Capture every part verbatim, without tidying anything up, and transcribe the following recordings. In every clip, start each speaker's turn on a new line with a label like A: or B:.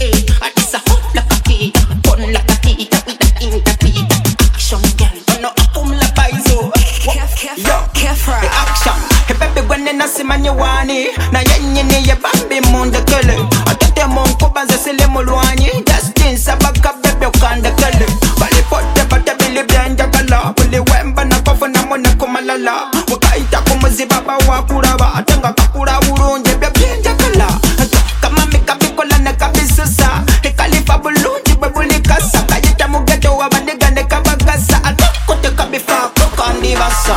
A: Manyuani na yenye ni ya bambi monde kele atete monko banze sele mulwani Justin sabaka bebe ukande kele bali pote bate bili bianja kala bili wemba na kofu na mone kumalala wakaita kumuzi baba wakuraba atenga kakura urunje bia bianja kala kama mika bikola ne kabisusa hikalifa bulunji bebuli kasa kayita mugeto wa bandiga ne kabagasa atakote kabifa kokandi basa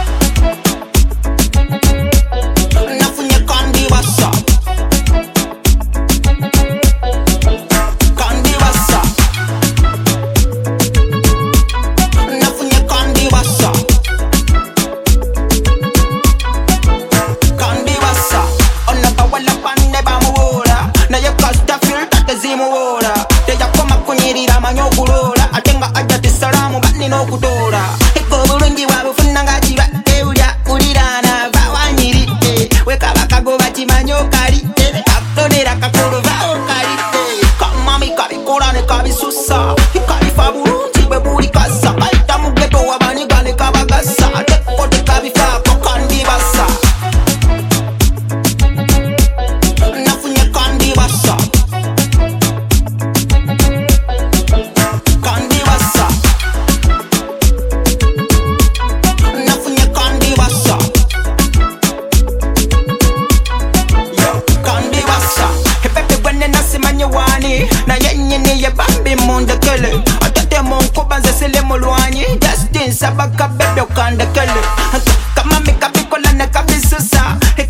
A: no kudora eko bulungi wabufuna ngajiba eulya ulirana bawanyiri weka bakago bachimanyo kali akodera kakolo bao kali kama mikabikora ne kabisusa ikalifa bulungi bebuli kasa kaita mugeto wabani gane kabagasa tekote kabifa kokandi basa nafunye kandi basa kandi basa na yenye ni ya bambi monde kele atete monko banze sele mulwani Justin sabaka bebe ukande kele kama mika bikola ne kabisusa